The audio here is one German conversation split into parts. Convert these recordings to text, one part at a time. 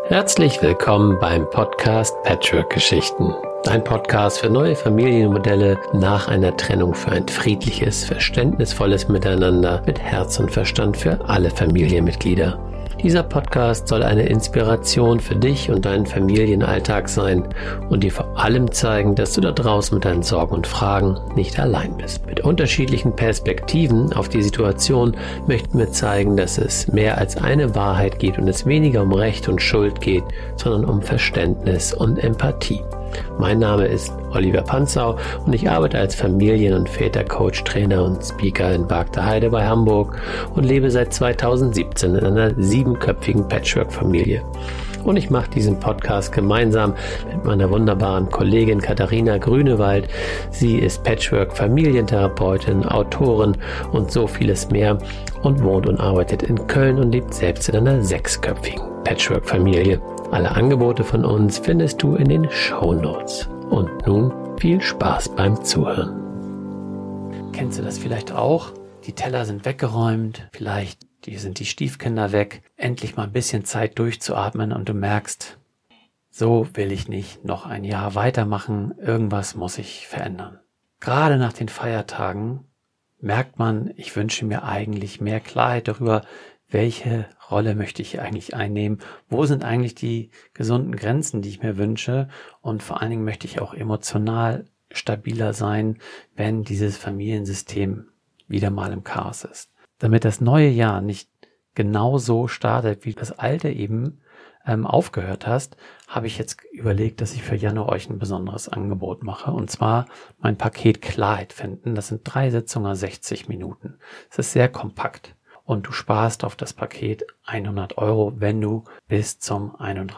Herzlich willkommen beim Podcast Patchwork-Geschichten. Ein Podcast für neue Familienmodelle nach einer Trennung für ein friedliches, verständnisvolles Miteinander mit Herz und Verstand für alle Familienmitglieder. Dieser Podcast soll eine Inspiration für dich und deinen Familienalltag sein und dir vor allem zeigen, dass du da draußen mit deinen Sorgen und Fragen nicht allein bist. Mit unterschiedlichen Perspektiven auf die Situation möchten wir zeigen, dass es mehr als eine Wahrheit gibt und es weniger um Recht und Schuld geht, sondern um Verständnis und Empathie. Mein Name ist Oliver Panzau und ich arbeite als Familien- und Vätercoach, Trainer und Speaker in Bargteheide bei Hamburg und lebe seit 2017 in einer 7-köpfigen Patchwork-Familie. Und ich mache diesen Podcast gemeinsam mit meiner wunderbaren Kollegin Katharina Grünewald. Sie ist Patchwork-Familientherapeutin, Autorin und so vieles mehr und wohnt und arbeitet in Köln und lebt selbst in einer 6-köpfigen Patchwork-Familie. Alle Angebote von uns findest du in den Shownotes. Und nun viel Spaß beim Zuhören. Kennst du das vielleicht auch? Die Teller sind weggeräumt, vielleicht sind die Stiefkinder weg. Endlich mal ein bisschen Zeit durchzuatmen und du merkst, so will ich nicht noch ein Jahr weitermachen, irgendwas muss ich verändern. Gerade nach den Feiertagen merkt man, ich wünsche mir eigentlich mehr Klarheit darüber, welche Rolle möchte ich eigentlich einnehmen, wo sind eigentlich die gesunden Grenzen, die ich mir wünsche, und vor allen Dingen möchte ich auch emotional stabiler sein, wenn dieses Familiensystem wieder mal im Chaos ist. Damit das neue Jahr nicht genau so startet, wie das alte eben aufgehört hast, habe ich jetzt überlegt, dass ich für Januar euch ein besonderes Angebot mache, und zwar mein Paket Klarheit finden. Das sind 3 Sitzungen, 60 Minuten. Es ist sehr kompakt. Und du sparst auf das Paket 100 €, wenn du bis zum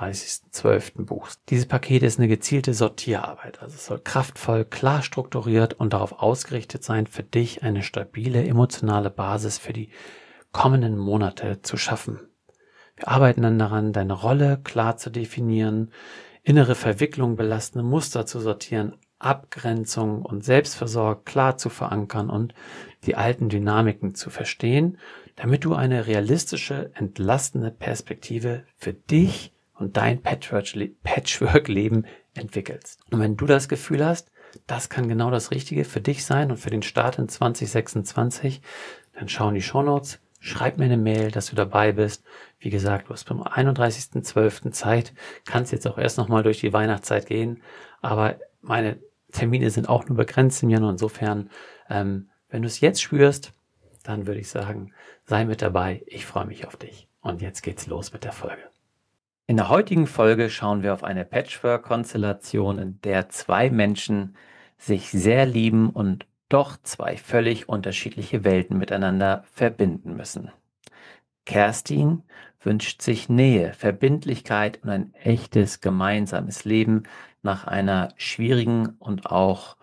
31.12. buchst. Dieses Paket ist eine gezielte Sortierarbeit. Also es soll kraftvoll, klar strukturiert und darauf ausgerichtet sein, für dich eine stabile emotionale Basis für die kommenden Monate zu schaffen. Wir arbeiten dann daran, deine Rolle klar zu definieren, innere Verwicklung, belastende Muster zu sortieren, Abgrenzung und Selbstversorgung klar zu verankern und die alten Dynamiken zu verstehen, damit du eine realistische, entlastende Perspektive für dich und dein Patchwork-Leben entwickelst. Und wenn du das Gefühl hast, das kann genau das Richtige für dich sein und für den Start in 2026, dann schau in die Shownotes, schreib mir eine Mail, dass du dabei bist. Wie gesagt, du hast beim 31.12. Zeit, kannst jetzt auch erst nochmal durch die Weihnachtszeit gehen, aber meine Termine sind auch nur begrenzt im Januar. Insofern, wenn du es jetzt spürst, dann würde ich sagen, sei mit dabei. Ich freue mich auf dich. Und jetzt geht's los mit der Folge. In der heutigen Folge schauen wir auf eine Patchwork-Konstellation, in der 2 Menschen sich sehr lieben und doch 2 völlig unterschiedliche Welten miteinander verbinden müssen. Kerstin wünscht sich Nähe, Verbindlichkeit und ein echtes gemeinsames Leben nach einer schwierigen und auch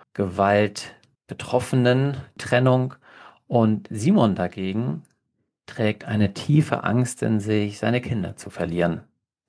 gewaltbetroffenen Trennung. Und Simon dagegen trägt eine tiefe Angst in sich, seine Kinder zu verlieren.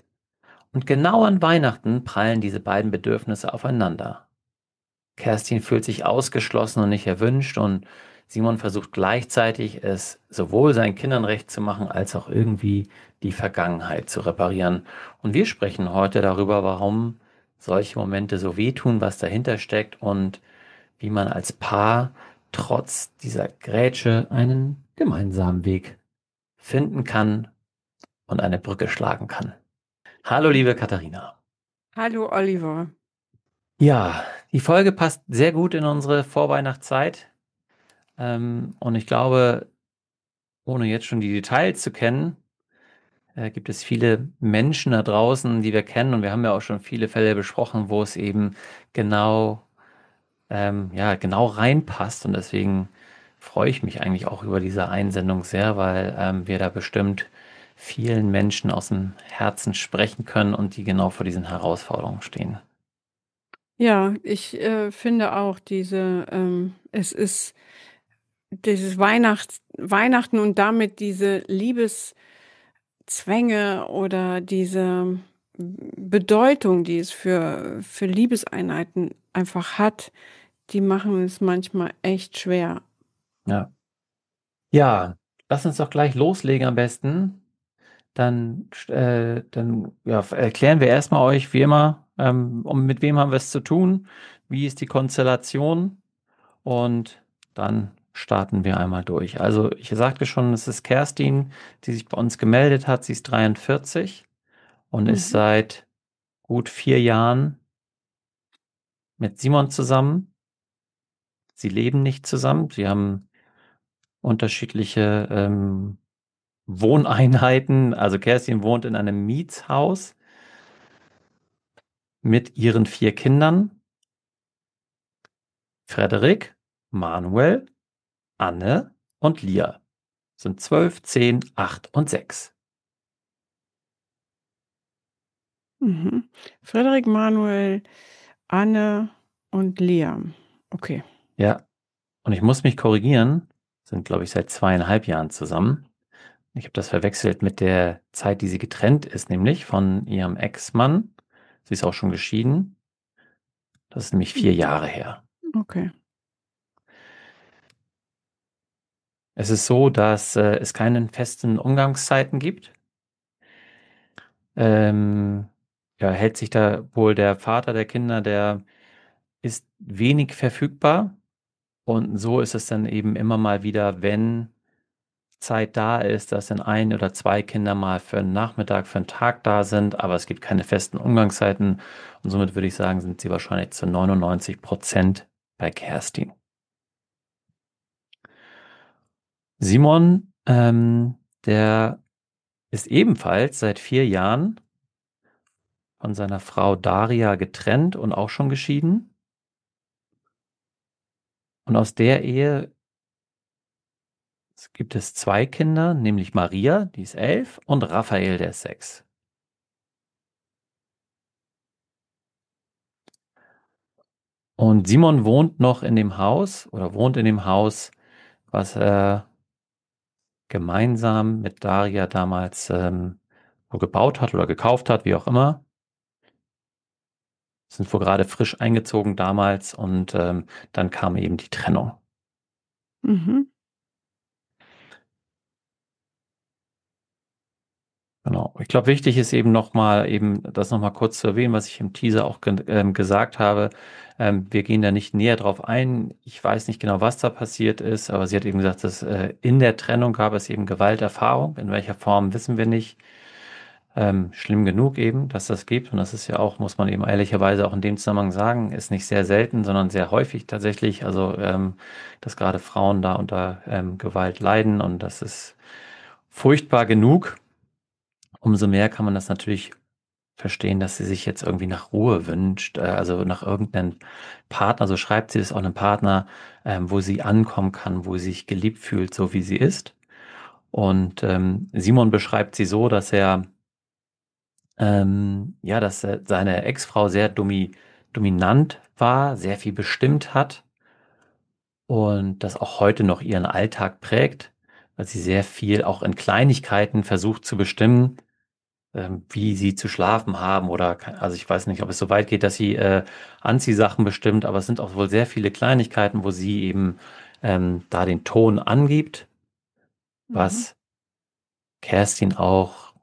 Und genau an Weihnachten prallen diese beiden Bedürfnisse aufeinander. Kerstin fühlt sich ausgeschlossen und nicht erwünscht, und Simon versucht gleichzeitig, es sowohl seinen Kindern recht zu machen, als auch irgendwie die Vergangenheit zu reparieren. Und wir sprechen heute darüber, warum solche Momente so wehtun, was dahinter steckt und wie man als Paar trotz dieser Grätsche einen gemeinsamen Weg finden kann und eine Brücke schlagen kann. Hallo, liebe Katharina. Hallo Oliver. Ja, die Folge passt sehr gut in unsere Vorweihnachtszeit. Und ich glaube, ohne jetzt schon die Details zu kennen, gibt es viele Menschen da draußen, die wir kennen. Und wir haben ja auch schon viele Fälle besprochen, wo es eben genau reinpasst. Und deswegen freue ich mich eigentlich auch über diese Einsendung sehr, weil wir da bestimmt vielen Menschen aus dem Herzen sprechen können und die genau vor diesen Herausforderungen stehen. Ja, ich finde auch es ist dieses Weihnachten und damit diese Liebeszwänge oder diese Bedeutung, die es für Liebeseinheiten einfach hat, die machen es manchmal echt schwer. Ja. Ja, lass uns doch gleich loslegen am besten. dann ja, erklären wir erstmal euch, wie immer, mit wem haben wir es zu tun, wie ist die Konstellation und dann starten wir einmal durch. Also ich sagte schon, es ist Kerstin, die sich bei uns gemeldet hat. Sie ist 43 und ist Mhm. seit gut 4 Jahren mit Simon zusammen. Sie leben nicht zusammen. Sie haben unterschiedliche Wohneinheiten. Also Kerstin wohnt in einem Mietshaus mit ihren 4 Kindern. Frederik, Manuel, Anne und Lia sind 12, 10, 8 und 6. Mhm. Frederik, Manuel, Anne und Liam. Okay. Ja, und ich muss mich korrigieren, sind, glaube ich, seit 2,5 Jahren zusammen. Ich habe das verwechselt mit der Zeit, die sie getrennt ist, nämlich von ihrem Ex-Mann. Sie ist auch schon geschieden. Das ist nämlich 4 Jahre her. Okay. Es ist so, dass es keine festen Umgangszeiten gibt. Ja, hält sich da wohl der Vater der Kinder, der ist wenig verfügbar. Und so ist es dann eben immer mal wieder, wenn Zeit da ist, dass dann 1 oder 2 Kinder mal für einen Nachmittag, für einen Tag da sind, aber es gibt keine festen Umgangszeiten. Und somit würde ich sagen, sind sie wahrscheinlich zu 99% bei Kerstin. Simon, der ist ebenfalls seit 4 Jahren von seiner Frau Daria getrennt und auch schon geschieden. Und aus der Ehe gibt es 2 Kinder, nämlich Maria, die ist 11, und Raphael, der ist 6. Und Simon wohnt noch in dem Haus oder wohnt in dem Haus, was er gemeinsam mit Daria damals wohl gebaut hat oder gekauft hat, wie auch immer. Sind wohl gerade frisch eingezogen damals und dann kam eben die Trennung. Mhm. Genau. Ich glaube, wichtig ist eben nochmal, eben das nochmal kurz zu erwähnen, was ich im Teaser auch gesagt habe. Wir gehen da nicht näher drauf ein. Ich weiß nicht genau, was da passiert ist, aber sie hat eben gesagt, dass in der Trennung gab es eben Gewalterfahrung. In welcher Form wissen wir nicht. Schlimm genug eben, dass das gibt. Und das ist ja auch, muss man eben ehrlicherweise auch in dem Zusammenhang sagen, ist nicht sehr selten, sondern sehr häufig tatsächlich. Also, dass gerade Frauen da unter Gewalt leiden und das ist furchtbar genug. Umso mehr kann man das natürlich verstehen, dass sie sich jetzt irgendwie nach Ruhe wünscht, also nach irgendeinem Partner, so schreibt sie das auch einem Partner, wo sie ankommen kann, wo sie sich geliebt fühlt, so wie sie ist. Und Simon beschreibt sie so, dass ja, dass seine Ex-Frau sehr dominant war, sehr viel bestimmt hat und das auch heute noch ihren Alltag prägt, weil sie sehr viel auch in Kleinigkeiten versucht zu bestimmen, wie sie zu schlafen haben oder, also ich weiß nicht, ob es so weit geht, dass sie Anziehsachen bestimmt, aber es sind auch wohl sehr viele Kleinigkeiten, wo sie eben da den Ton angibt, Mhm. was Kerstin auch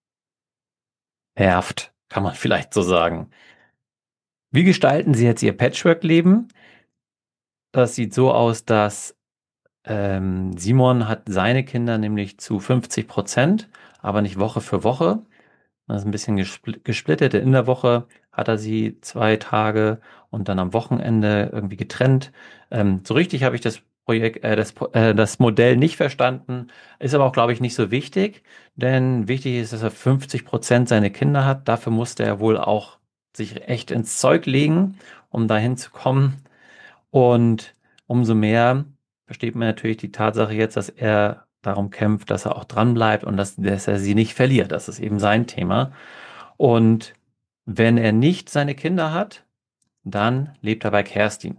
nervt, kann man vielleicht so sagen. Wie gestalten Sie jetzt Ihr Patchwork-Leben? Das sieht so aus, dass Simon hat seine Kinder nämlich zu 50%, aber nicht Woche für Woche. Das ist ein bisschen gesplittet. In der Woche hat er sie 2 Tage und dann am Wochenende irgendwie getrennt. So richtig habe ich das Projekt, das Modell nicht verstanden. Ist aber auch, glaube ich, nicht so wichtig, denn wichtig ist, dass er 50% seine Kinder hat. Dafür musste er wohl auch sich echt ins Zeug legen, um dahin zu kommen. Und umso mehr versteht man natürlich die Tatsache jetzt, dass er darum kämpft, dass er auch dran bleibt und dass er sie nicht verliert. Das ist eben sein Thema. Und wenn er nicht seine Kinder hat, dann lebt er bei Kerstin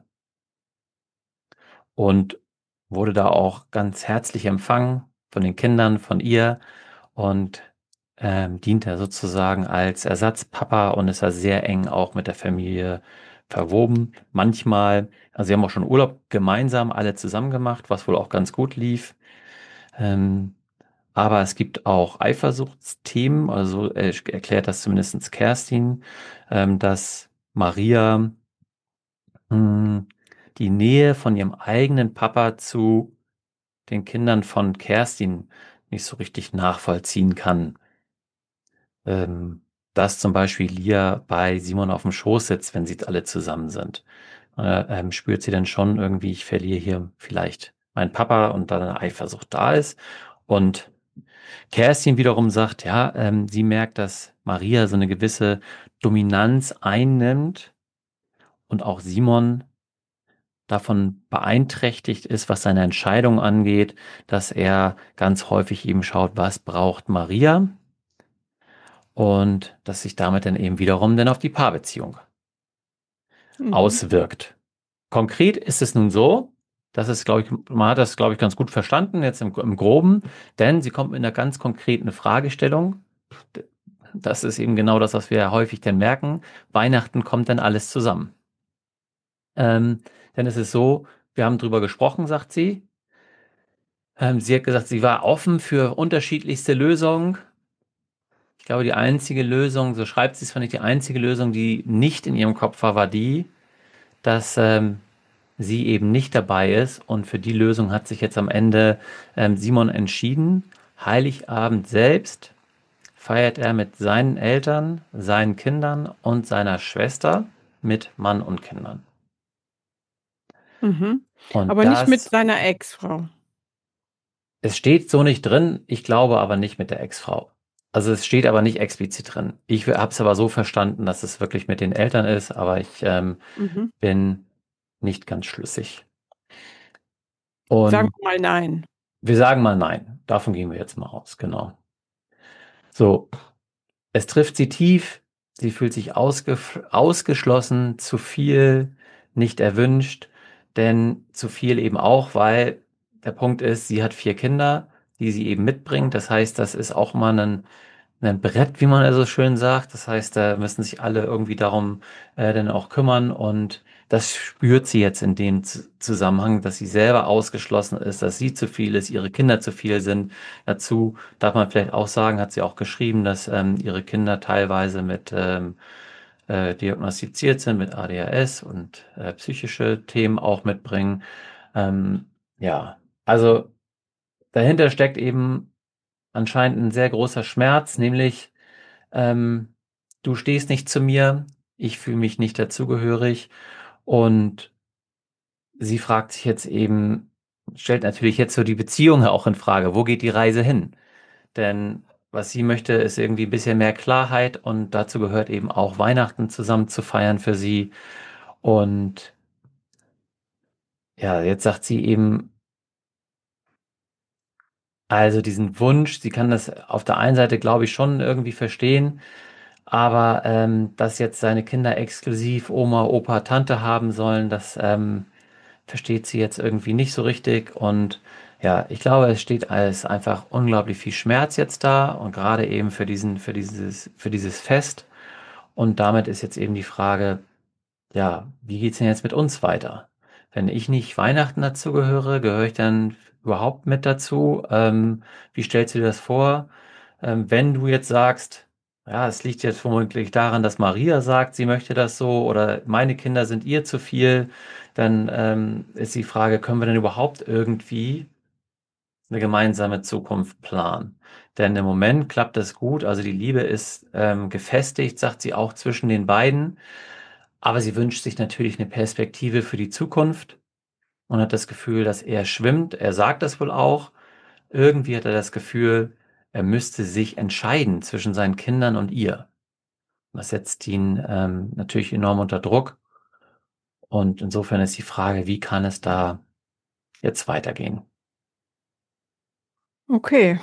und wurde da auch ganz herzlich empfangen von den Kindern, von ihr und dient er sozusagen als Ersatzpapa und ist da sehr eng auch mit der Familie verwoben. Manchmal, also sie haben auch schon Urlaub gemeinsam alle zusammen gemacht, was wohl auch ganz gut lief. Ähm, Aber es gibt auch Eifersuchtsthemen, also erklärt das zumindest Kerstin, dass Maria die Nähe von ihrem eigenen Papa zu den Kindern von Kerstin nicht so richtig nachvollziehen kann. Dass zum Beispiel Lia bei Simon auf dem Schoß sitzt, wenn sie alle zusammen sind. Spürt sie dann schon irgendwie, ich verliere hier vielleicht meinen Papa und dann eine Eifersucht da ist. Und Kerstin wiederum sagt, ja, sie merkt, dass Maria so eine gewisse Dominanz einnimmt und auch Simon davon beeinträchtigt ist, was seine Entscheidung angeht, dass er ganz häufig eben schaut, was braucht Maria und dass sich damit dann eben wiederum dann auf die Paarbeziehung auswirkt. Konkret ist es nun so, dass es, glaube ich, man hat das, glaube ich, ganz gut verstanden, jetzt im Groben, denn sie kommt mit einer ganz konkreten Fragestellung. Das ist eben genau das, was wir ja häufig dann merken. Weihnachten kommt dann alles zusammen. Denn es ist so, wir haben drüber gesprochen, sagt sie. Sie hat gesagt, sie war offen für unterschiedlichste Lösungen. Ich glaube, die einzige Lösung, so schreibt sie es, fand ich, die einzige Lösung, die nicht in ihrem Kopf war, war die, dass sie eben nicht dabei ist. Und für die Lösung hat sich jetzt am Ende Simon entschieden. Heiligabend selbst feiert er mit seinen Eltern, seinen Kindern und seiner Schwester mit Mann und Kindern. Und Aber nicht mit seiner Ex-Frau. Es steht so nicht drin, ich glaube aber nicht mit der Ex-Frau. Also es steht aber nicht explizit drin. Ich habe es aber so verstanden, dass es wirklich mit den Eltern ist, aber ich bin nicht ganz schlüssig. Und sagen wir mal nein. Wir sagen mal nein. Davon gehen wir jetzt mal aus, genau. So, es trifft sie tief. Sie fühlt sich ausgeschlossen, zu viel, nicht erwünscht, denn zu viel eben auch, weil der Punkt ist, sie hat 4 Kinder, die sie eben mitbringt. Das heißt, das ist auch mal ein Brett, wie man ja so schön sagt. Das heißt, da müssen sich alle irgendwie darum dann auch kümmern und das spürt sie jetzt in dem Zusammenhang, dass sie selber ausgeschlossen ist, dass sie zu viel ist, ihre Kinder zu viel sind. Dazu darf man vielleicht auch sagen, hat sie auch geschrieben, dass ihre Kinder teilweise mit diagnostiziert sind mit ADHS und psychische Themen auch mitbringen. Ja, also dahinter steckt eben anscheinend ein sehr großer Schmerz, nämlich du stehst nicht zu mir, ich fühle mich nicht dazugehörig und sie fragt sich jetzt eben, stellt natürlich jetzt so die Beziehung auch in Frage, wo geht die Reise hin? Denn was sie möchte, ist irgendwie ein bisschen mehr Klarheit und dazu gehört eben auch Weihnachten zusammen zu feiern für sie und ja, jetzt sagt sie eben, also diesen Wunsch, sie kann das auf der einen Seite, glaube ich, schon irgendwie verstehen, aber dass jetzt seine Kinder exklusiv Oma, Opa, Tante haben sollen, das versteht sie jetzt irgendwie nicht so richtig. Und ja, ich glaube, es steht als einfach unglaublich viel Schmerz jetzt da und gerade eben für dieses Fest. Und damit ist jetzt eben die Frage, ja, wie geht's denn jetzt mit uns weiter? Wenn ich nicht Weihnachten dazu gehöre, gehöre ich dann überhaupt mit dazu? Wie stellst du dir das vor? Wenn du jetzt sagst, ja, es liegt jetzt vermutlich daran, dass Maria sagt, sie möchte das so oder meine Kinder sind ihr zu viel, dann ist die Frage, können wir denn überhaupt irgendwie eine gemeinsame Zukunft planen? Denn im Moment klappt das gut, also die Liebe ist gefestigt, sagt sie auch zwischen den beiden. Aber sie wünscht sich natürlich eine Perspektive für die Zukunft und hat das Gefühl, dass er schwimmt. Er sagt das wohl auch. Irgendwie hat er das Gefühl, er müsste sich entscheiden zwischen seinen Kindern und ihr. Das setzt ihn natürlich enorm unter Druck. Und insofern ist die Frage, wie kann es da jetzt weitergehen? Okay.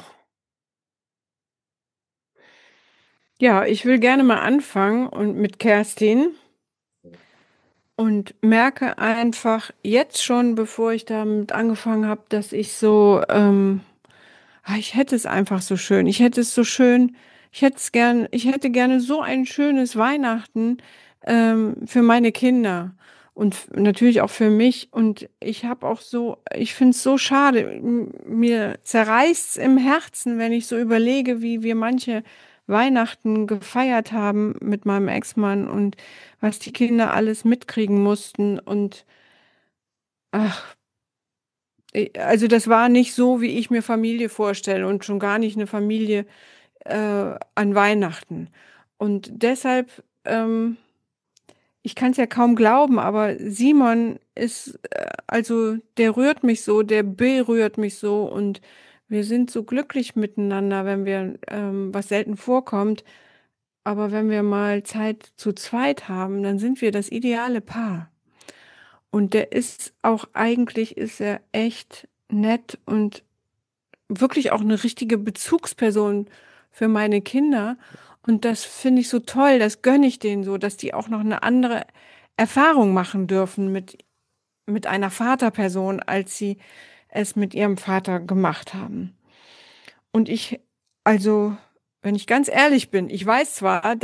Ja, ich will gerne mal anfangen und mit Kerstin und merke einfach jetzt schon, bevor ich damit angefangen habe, dass ich so, ich hätte es einfach so schön. Ich hätte es so schön, ich hätte gerne so ein schönes Weihnachten für meine Kinder. und natürlich auch für mich. Und ich finde es so schade. Mir zerreißt es im Herzen, wenn ich so überlege, wie wir manche Weihnachten gefeiert haben mit meinem Ex-Mann und was die Kinder alles mitkriegen mussten. Und ach, also das war nicht so, wie ich mir Familie vorstelle und schon gar nicht eine Familie an Weihnachten. Und deshalb, ich kann es ja kaum glauben, aber Simon ist, also der rührt mich so, der berührt mich so und wir sind so glücklich miteinander, wenn wir, was selten vorkommt, aber wenn wir mal Zeit zu zweit haben, dann sind wir das ideale Paar. Und der ist auch, eigentlich ist er echt nett und wirklich auch eine richtige Bezugsperson für meine Kinder. Und das finde ich so toll, das gönne ich denen so, dass die auch noch eine andere Erfahrung machen dürfen mit einer Vaterperson, als sie es mit ihrem Vater gemacht haben. Und also, wenn ich ganz ehrlich bin, ich weiß zwar,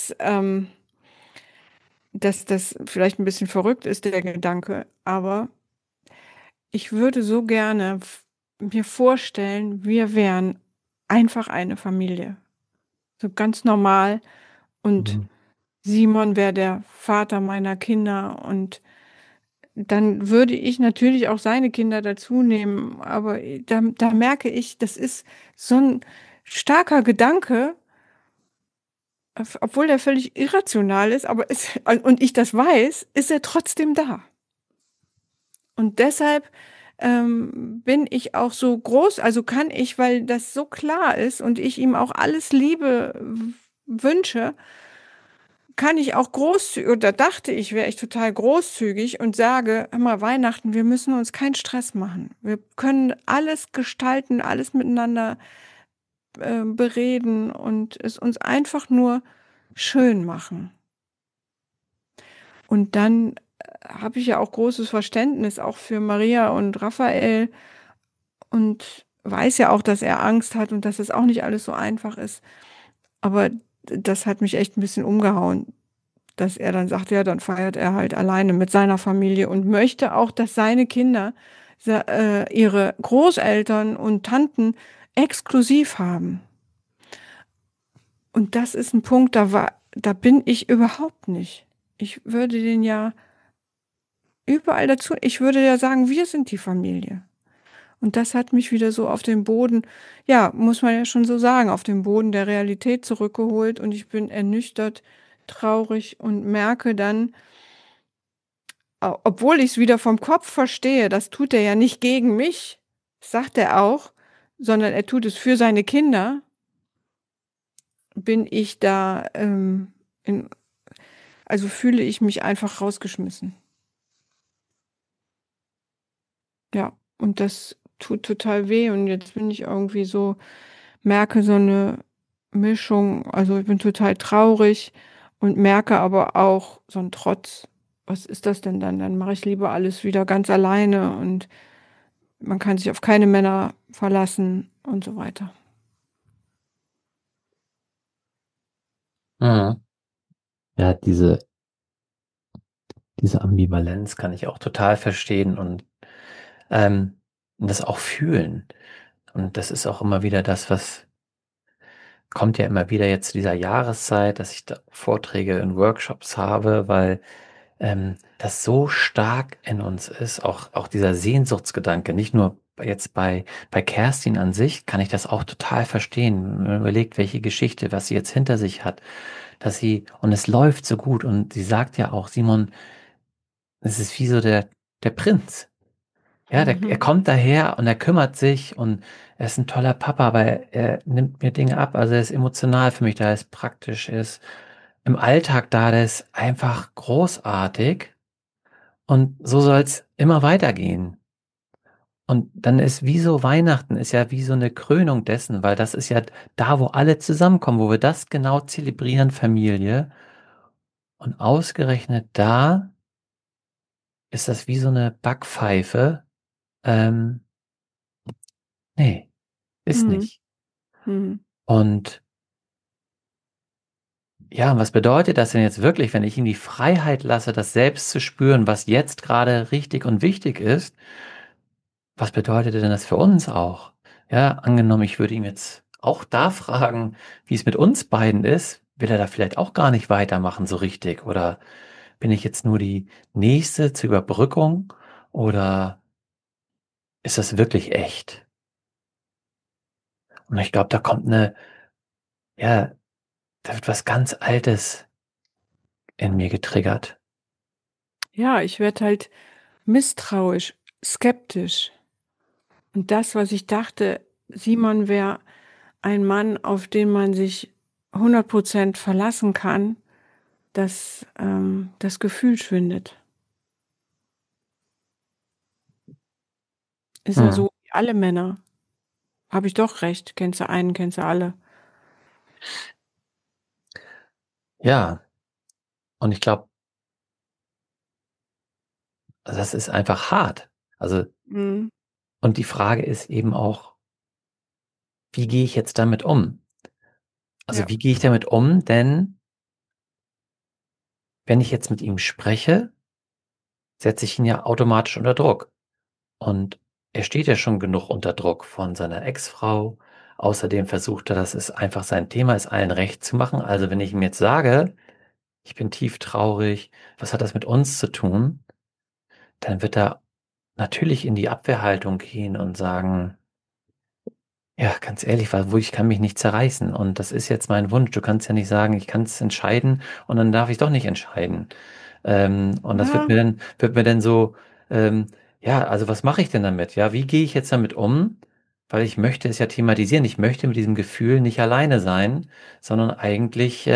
dass das vielleicht ein bisschen verrückt ist, der Gedanke, aber ich würde so gerne mir vorstellen, wir wären einfach eine Familie. So ganz normal. Und Mhm. Simon wäre der Vater meiner Kinder. Und dann würde ich natürlich auch seine Kinder dazu nehmen. Aber da merke ich, das ist so ein starker Gedanke, obwohl der völlig irrational ist, und ich das weiß, ist er trotzdem da. Und deshalb bin ich auch so groß, also kann ich, weil das so klar ist und ich ihm auch alles Liebe wünsche, kann ich auch großzügig, oder dachte ich, wäre ich total großzügig und sage, hör mal, Weihnachten, wir müssen uns keinen Stress machen. Wir können alles gestalten, alles miteinander bereden und es uns einfach nur schön machen. Und dann habe ich ja auch großes Verständnis auch für Maria und Raphael und weiß ja auch, dass er Angst hat und dass es auch nicht alles so einfach ist. Aber das hat mich echt ein bisschen umgehauen, dass er dann sagt, ja, dann feiert er halt alleine mit seiner Familie und möchte auch, dass seine Kinder ihre Großeltern und Tanten exklusiv haben. Und das ist ein Punkt, da bin ich überhaupt nicht. Ich würde den ja überall dazu, ich würde ja sagen, wir sind die Familie. Und das hat mich wieder so auf den Boden, ja, muss man ja schon so sagen, auf den Boden der Realität zurückgeholt. Und ich bin ernüchtert, traurig und merke dann, obwohl ich es wieder vom Kopf verstehe, das tut er ja nicht gegen mich, sagt er auch, sondern er tut es für seine Kinder, bin ich da, also fühle ich mich einfach rausgeschmissen. Ja, und das tut total weh. Und jetzt bin ich irgendwie so, merke so eine Mischung. Also ich bin total traurig und merke aber auch so einen Trotz. Was ist das denn dann? Dann mache ich lieber alles wieder ganz alleine und man kann sich auf keine Männer verlassen und so weiter. Mhm. Ja, diese Ambivalenz kann ich auch total verstehen ähm, und das auch fühlen. Und das ist auch immer wieder das, was kommt ja immer wieder jetzt zu dieser Jahreszeit, dass ich da Vorträge in Workshops habe, weil das so stark in uns ist, auch dieser Sehnsuchtsgedanke, nicht nur jetzt bei Kerstin an sich, kann ich das auch total verstehen. Wenn man überlegt, welche Geschichte, was sie jetzt hinter sich hat, und es läuft so gut und sie sagt ja auch, Simon, es ist wie so der Prinz. Ja, er Mhm. kommt daher und er kümmert sich und er ist ein toller Papa, aber er nimmt mir Dinge ab. Also er ist emotional für mich da, er ist praktisch, er ist im Alltag da, der ist einfach großartig. Und so soll es immer weitergehen. Und dann ist wie so Weihnachten, ist ja wie so eine Krönung dessen, weil das ist ja da, wo alle zusammenkommen, wo wir das genau zelebrieren, Familie. Und ausgerechnet da ist das wie so eine Backpfeife. Ähm, nee, ist Mhm. nicht. Mhm. Und ja, was bedeutet das denn jetzt wirklich, wenn ich ihm die Freiheit lasse, das selbst zu spüren, was jetzt gerade richtig und wichtig ist? Was bedeutet denn das für uns auch? Ja, angenommen, ich würde ihn jetzt auch da fragen, wie es mit uns beiden ist, will er da vielleicht auch gar nicht weitermachen so richtig? Oder bin ich jetzt nur die Nächste zur Überbrückung? Oder ist das wirklich echt? Und ich glaube, da kommt ja, da wird was ganz Altes in mir getriggert. Ja, ich werde halt misstrauisch, skeptisch. Und das, was ich dachte, Simon wäre ein Mann, auf den man sich 100% verlassen kann, das Gefühl schwindet. Ist er Mhm. so wie alle Männer? Habe ich doch recht? Kennst du einen, kennst du alle? Ja, und ich glaube, das ist einfach hart. Also, Mhm. und die Frage ist eben auch, wie gehe ich jetzt damit um? Also, Ja. wie gehe ich damit um? Denn wenn ich jetzt mit ihm spreche, setze ich ihn ja automatisch unter Druck. Und er steht ja schon genug unter Druck von seiner Ex-Frau. Außerdem versucht er, dass es einfach sein Thema ist, allen recht zu machen. Also, wenn ich ihm jetzt sage, ich bin tief traurig, was hat das mit uns zu tun? Dann wird er natürlich in die Abwehrhaltung gehen und sagen, ja, ganz ehrlich, wo ich kann mich nicht zerreißen und das ist jetzt mein Wunsch. Du kannst ja nicht sagen, ich kann es entscheiden und dann darf ich doch nicht entscheiden. Und das Ja, wird mir dann so, ähm, ja, also was mache ich denn damit? Ja, wie gehe ich jetzt damit um? Weil ich möchte es ja thematisieren. Ich möchte mit diesem Gefühl nicht alleine sein, sondern eigentlich,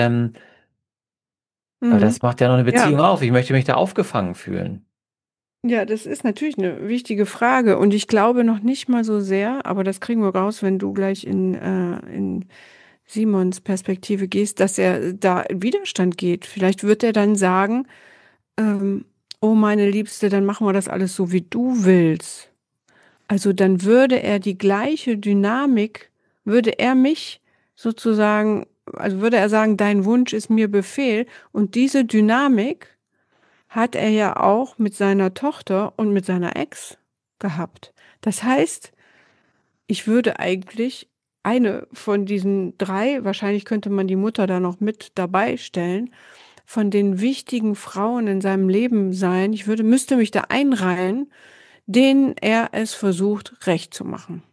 weil mhm. das macht ja noch eine Ja, Beziehung auf. Ich möchte mich da aufgefangen fühlen. ja, das ist natürlich eine wichtige Frage und ich glaube noch nicht mal so sehr, aber das kriegen wir raus, wenn du gleich in Simons Perspektive gehst, dass er da in Widerstand geht. Vielleicht wird er dann sagen, ähm, oh meine Liebste, dann machen wir das alles so, wie du willst. Also dann würde er die gleiche Dynamik, würde er mich sozusagen, also würde er sagen, dein Wunsch ist mir Befehl und diese Dynamik hat er ja auch mit seiner Tochter und mit seiner Ex gehabt. Das heißt, ich würde eigentlich eine von diesen drei, wahrscheinlich könnte man die Mutter da noch mit dabei stellen, von den wichtigen Frauen in seinem Leben sein. Müsste mich da einreihen, denen er es versucht, recht zu machen.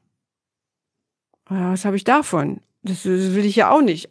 Ja, was habe ich davon? Das will ich ja auch nicht.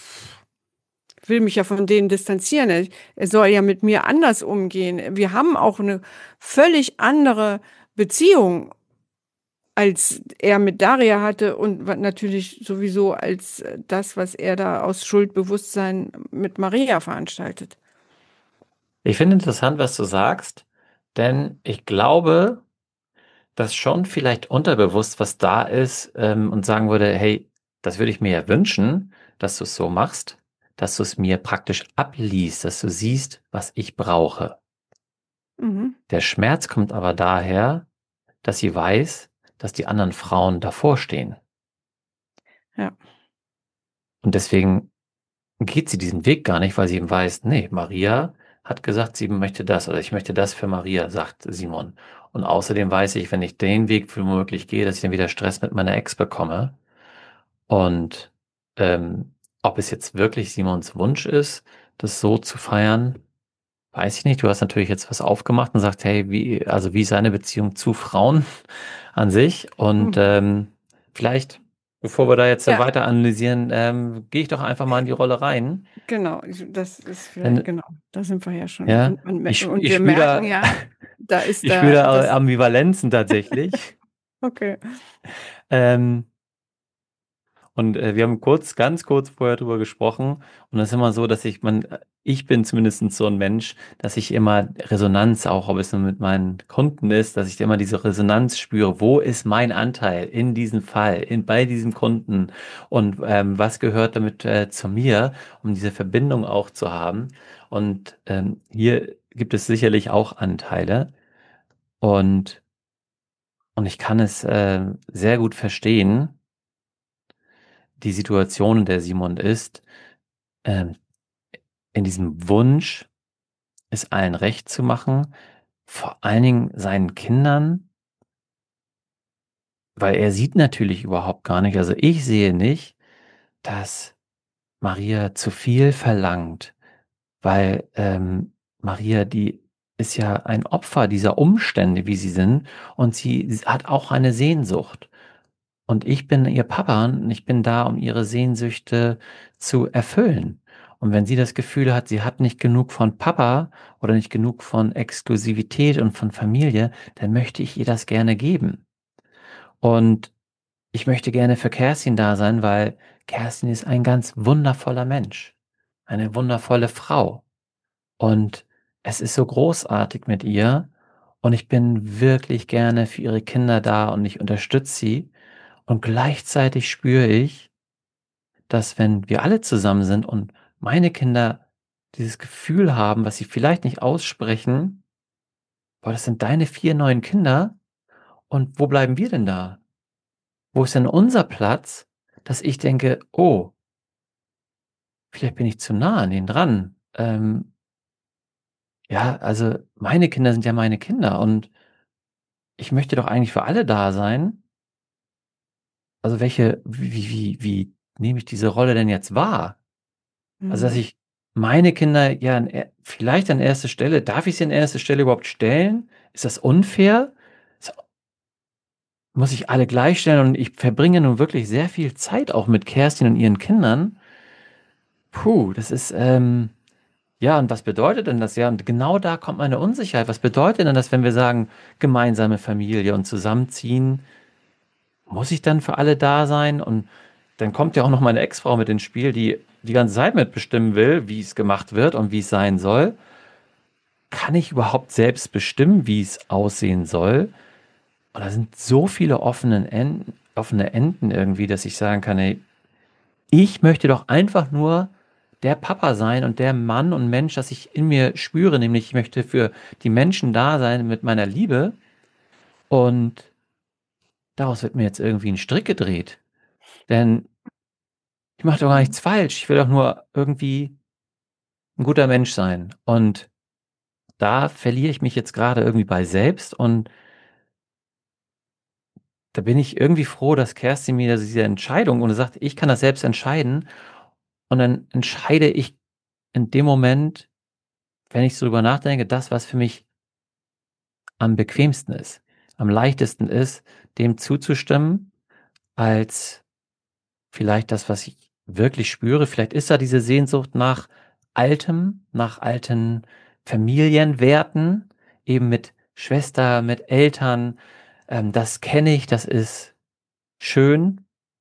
Ich will mich ja von denen distanzieren. Er soll ja mit mir anders umgehen. Wir haben auch eine völlig andere Beziehung, als er mit Daria hatte und natürlich sowieso als das, was er da aus Schuldbewusstsein mit Maria veranstaltet. Ich finde interessant, was du sagst, denn ich glaube, dass schon vielleicht unterbewusst was da ist, und sagen würde, hey, das würde ich mir ja wünschen, dass du es so machst, dass du es mir praktisch abliest, dass du siehst, was ich brauche. Mhm. Der Schmerz kommt aber daher, dass sie weiß, dass die anderen Frauen davor stehen. Ja. Und deswegen geht sie diesen Weg gar nicht, weil sie eben weiß, nee, Maria hat gesagt, sie möchte das oder ich möchte das für Maria, sagt Simon. Und außerdem weiß ich, wenn ich den Weg womöglich gehe, dass ich dann wieder Stress mit meiner Ex bekomme. Und ob es jetzt wirklich Simons Wunsch ist, das so zu feiern, weiß ich nicht. Du hast natürlich jetzt was aufgemacht und sagt, hey, wie ist seine Beziehung zu Frauen an sich? Und Mhm. vielleicht, bevor wir da jetzt Ja, weiter analysieren, gehe ich doch einfach mal in die Rolle rein. genau. Das ist vielleicht, Denn genau. Da sind wir ja schon. ja, Und ich wir spüre merken da, ja, da ist ich spüre da da das. Ambivalenzen tatsächlich. Okay. Ähm, Und wir haben ganz kurz vorher drüber gesprochen. Und das ist immer so, dass ich bin zumindest so ein Mensch, dass ich immer Resonanz, auch ob es nur mit meinen Kunden ist, dass ich immer diese Resonanz spüre. Wo ist mein Anteil in diesem Fall, bei diesem Kunden? Und was gehört damit zu mir, um diese Verbindung auch zu haben? Und hier gibt es sicherlich auch Anteile. Und, und ich kann es sehr gut verstehen, die Situation, in der Simon ist. Ähm, in diesem Wunsch, es allen recht zu machen, vor allen Dingen seinen Kindern, weil er sieht natürlich überhaupt gar nicht, also ich sehe nicht, dass Maria zu viel verlangt, weil Maria, die ist ja ein Opfer dieser Umstände, wie sie sind, und sie hat auch eine Sehnsucht. Und ich bin ihr Papa und ich bin da, um ihre Sehnsüchte zu erfüllen. Und wenn sie das Gefühl hat, sie hat nicht genug von Papa oder nicht genug von Exklusivität und von Familie, dann möchte ich ihr das gerne geben. Und ich möchte gerne für Kerstin da sein, weil Kerstin ist ein ganz wundervoller Mensch, eine wundervolle Frau. Und es ist so großartig mit ihr. Und ich bin wirklich gerne für ihre Kinder da und ich unterstütze sie. Und gleichzeitig spüre ich, dass wenn wir alle zusammen sind und meine Kinder dieses Gefühl haben, was sie vielleicht nicht aussprechen, boah, das sind deine 4 neuen Kinder und wo bleiben wir denn da? Wo ist denn unser Platz, dass ich denke: „Oh, vielleicht bin ich zu nah an denen dran.“ ja, also meine Kinder sind ja meine Kinder und ich möchte doch eigentlich für alle da sein. Also wie nehme ich diese Rolle denn jetzt wahr? Also, dass Mhm. ich meine Kinder ja vielleicht an erste Stelle, darf ich sie an erste Stelle überhaupt stellen? Ist das unfair? S Muss ich alle gleichstellen? Und ich verbringe nun wirklich sehr viel Zeit auch mit Kerstin und ihren Kindern. Puh, das ist, ja, und was bedeutet denn das? Ja, und genau da kommt meine Unsicherheit. Was bedeutet denn das, wenn wir sagen, gemeinsame Familie und zusammenziehen? Muss ich dann für alle da sein? Und dann kommt ja auch noch meine Ex-Frau mit ins Spiel, die die ganze Zeit mitbestimmen will, wie es gemacht wird und wie es sein soll. Kann ich überhaupt selbst bestimmen, wie es aussehen soll? Und da sind so viele offene Enden irgendwie, dass ich sagen kann, ey, ich möchte doch einfach nur der Papa sein und der Mann und Mensch, das ich in mir spüre, nämlich ich möchte für die Menschen da sein mit meiner Liebe und daraus wird mir jetzt irgendwie ein Strick gedreht. Denn ich mache doch gar nichts falsch. Ich will doch nur irgendwie ein guter Mensch sein. Und da verliere ich mich jetzt gerade irgendwie bei selbst und da bin ich irgendwie froh, dass Kerstin mir diese Entscheidung und sagt, ich kann das selbst entscheiden. Und dann entscheide ich in dem Moment, wenn ich so drüber nachdenke, das, was für mich am bequemsten ist, am leichtesten ist, dem zuzustimmen, als vielleicht das, was ich wirklich spüre. Vielleicht ist da diese Sehnsucht nach Altem, nach alten Familienwerten, eben mit Schwester, mit Eltern. Das kenne ich, das ist schön.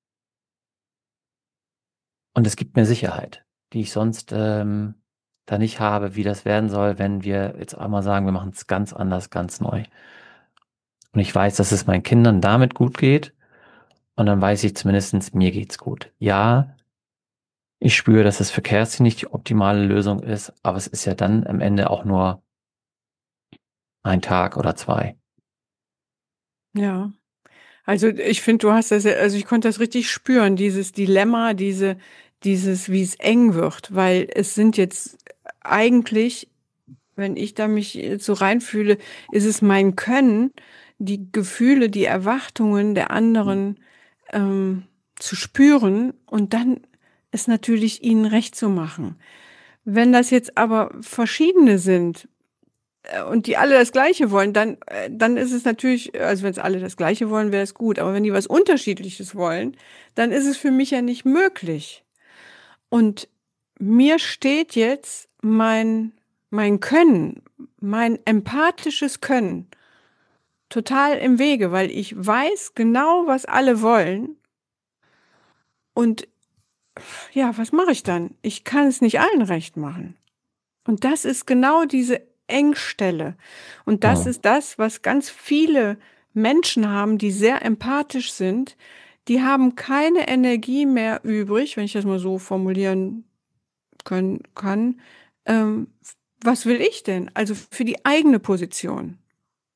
Und es gibt mir Sicherheit, die ich sonst, da nicht habe, wie das werden soll, wenn wir jetzt einmal sagen, wir machen es ganz anders, ganz neu. Und ich weiß, dass es meinen Kindern damit gut geht und dann weiß ich zumindestens, mir geht's gut. Ja, ich spüre, dass es für Kerstin nicht die optimale Lösung ist, aber es ist ja dann am Ende auch nur ein Tag oder 2. Ja. Also, ich finde, du hast das ja also, ich konnte das richtig spüren, dieses Dilemma, dieses wie es eng wird, weil es sind jetzt eigentlich, wenn ich da mich jetzt so reinfühle, ist es mein Können, die Gefühle, die Erwartungen der anderen, ähm, zu spüren und dann es natürlich ihnen recht zu machen. Wenn das jetzt aber verschiedene sind, und die alle das Gleiche wollen, dann ist es natürlich also, wenn es alle das Gleiche wollen, wäre es gut. Aber wenn die was Unterschiedliches wollen, dann ist es für mich ja nicht möglich. Und mir steht jetzt mein Können, mein empathisches Können total im Wege, weil ich weiß genau, was alle wollen. Und ja, was mache ich dann? Ich kann es nicht allen recht machen. Und das ist genau diese Engstelle. Und das Mhm. ist das, was ganz viele Menschen haben, die sehr empathisch sind. Die haben keine Energie mehr übrig, wenn ich das mal so formulieren kann. Ähm, was will ich denn? Also für die eigene Position.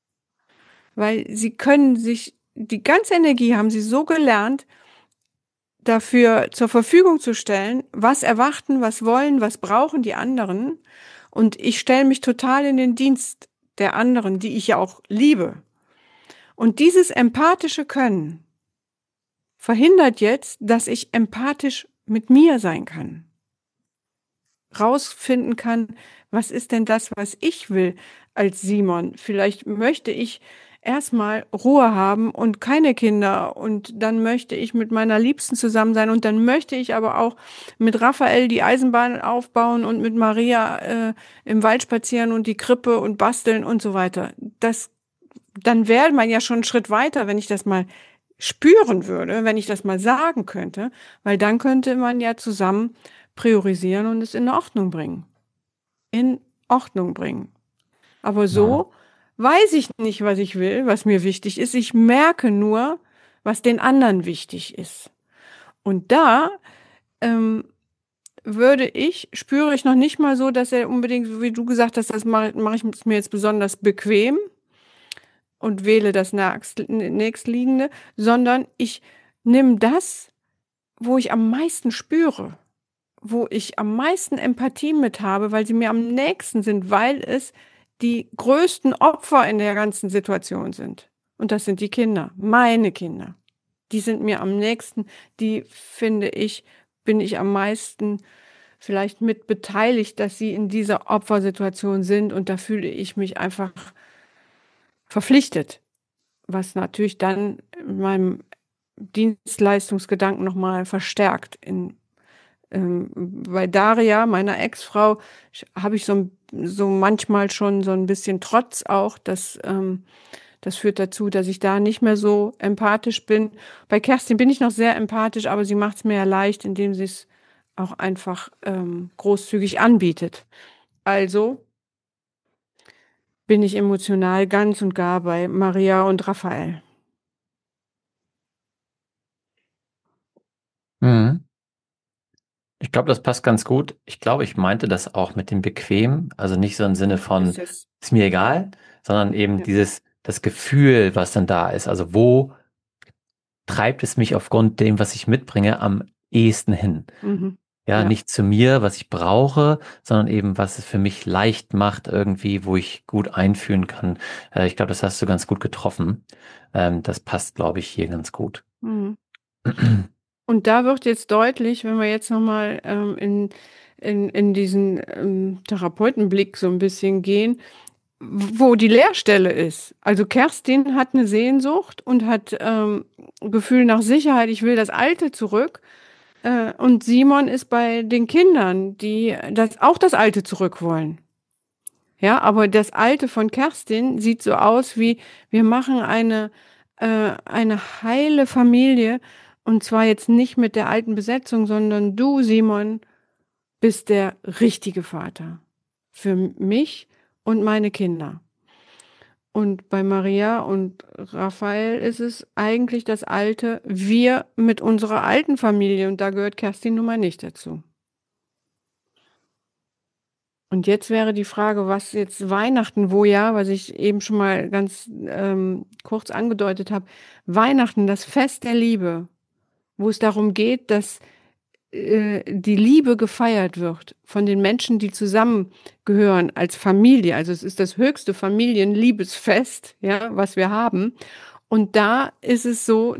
Weil sie können sich, die ganze Energie haben sie so gelernt, dafür zur Verfügung zu stellen, was erwarten, was wollen, was brauchen die anderen. Und ich stelle mich total in den Dienst der anderen, die ich ja auch liebe. Und dieses empathische Können verhindert jetzt, dass ich empathisch mit mir sein kann. Rausfinden kann, was ist denn das, was ich will als Simon? Vielleicht möchte ich erstmal Ruhe haben und keine Kinder und dann möchte ich mit meiner Liebsten zusammen sein und dann möchte ich aber auch mit Raphael die Eisenbahn aufbauen und mit Maria im Wald spazieren und die Krippe und basteln und so weiter. Dann wäre man ja schon einen Schritt weiter, wenn ich das mal spüren würde, wenn ich das mal sagen könnte, weil dann könnte man ja zusammen priorisieren und es in Ordnung bringen. In Ordnung bringen. Aber Ja. so weiß ich nicht, was ich will, was mir wichtig ist. Ich merke nur, was den anderen wichtig ist. Und da spüre ich noch nicht mal so, dass er unbedingt, wie du gesagt hast, das mache ich es mir jetzt besonders bequem und wähle das nächstliegende, sondern ich nehme das, wo ich am meisten spüre, wo ich am meisten Empathie mit habe, weil sie mir am nächsten sind, weil es die größten Opfer in der ganzen Situation sind. Und das sind die Kinder, meine Kinder. Die sind mir am nächsten, die finde ich, bin ich am meisten vielleicht mit beteiligt, dass sie in dieser Opfersituation sind und da fühle ich mich einfach verpflichtet, was natürlich dann in meinem Dienstleistungsgedanken nochmal verstärkt. Bei Daria, meiner Ex-Frau, habe ich so manchmal schon so ein bisschen Trotz auch. Das führt dazu, dass ich da nicht mehr so empathisch bin. Bei Kerstin bin ich noch sehr empathisch, aber sie macht es mir ja leicht, indem sie es auch einfach großzügig anbietet. Also bin ich emotional ganz und gar bei Maria und Raphael. Mhm. Ich glaube, das passt ganz gut. Ich glaube, ich meinte das auch mit dem Bequem, also nicht so im Sinne von, Ist es? ist mir egal, sondern eben Ja. das Gefühl, was dann da ist. Also wo treibt es mich aufgrund dem, was ich mitbringe, am ehesten hin? Mhm. Ja, Ja. nicht zu mir, was ich brauche, sondern eben, was es für mich leicht macht, irgendwie, wo ich gut einfühlen kann. Ich glaube, das hast du ganz gut getroffen. Das passt, glaube ich, hier ganz gut. Mhm. Und da wird jetzt deutlich, wenn wir jetzt nochmal in diesen Therapeutenblick so ein bisschen gehen, wo die Leerstelle ist. Also Kerstin hat eine Sehnsucht und hat Gefühl nach Sicherheit, ich will das Alte zurück. Und Simon ist bei den Kindern, die auch das Alte zurück wollen. Ja, aber das Alte von Kerstin sieht so aus wie, wir machen eine heile Familie und zwar jetzt nicht mit der alten Besetzung, sondern du, Simon, bist der richtige Vater für mich und meine Kinder. Und bei Maria und Raphael ist es eigentlich das Alte, wir mit unserer alten Familie und da gehört Kerstin nun mal nicht dazu. Und jetzt wäre die Frage, was jetzt Weihnachten, wo ja, was ich eben schon mal ganz kurz angedeutet habe, Weihnachten, das Fest der Liebe, wo es darum geht, dass die Liebe gefeiert wird von den Menschen, die zusammengehören als Familie. Also es ist das höchste Familienliebesfest, ja, was wir haben. Und da ist es so,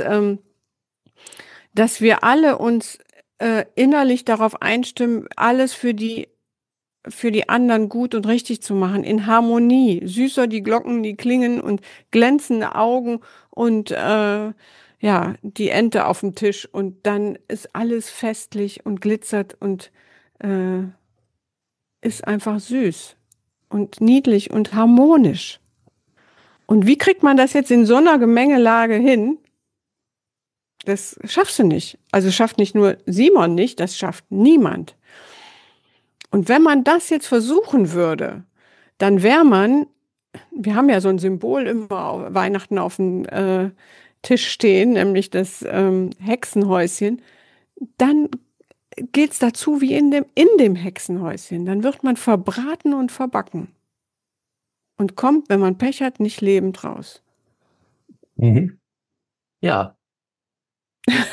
dass wir alle uns innerlich darauf einstimmen, alles für die anderen gut und richtig zu machen, in Harmonie. Süßer die Glocken, die klingen und glänzende Augen und ja, die Ente auf dem Tisch und dann ist alles festlich und glitzert und äh, ist einfach süß und niedlich und harmonisch. Und wie kriegt man das jetzt in so einer Gemengelage hin? Das schaffst du nicht. Also schafft nicht nur Simon nicht, das schafft niemand. Und wenn man das jetzt versuchen würde, dann wäre man, wir haben ja so ein Symbol immer Weihnachten auf dem Tisch stehen, nämlich das Hexenhäuschen, dann geht's dazu wie in dem Hexenhäuschen. Dann wird man verbraten und verbacken und kommt, wenn man Pech hat, nicht lebend raus. Mhm. Ja,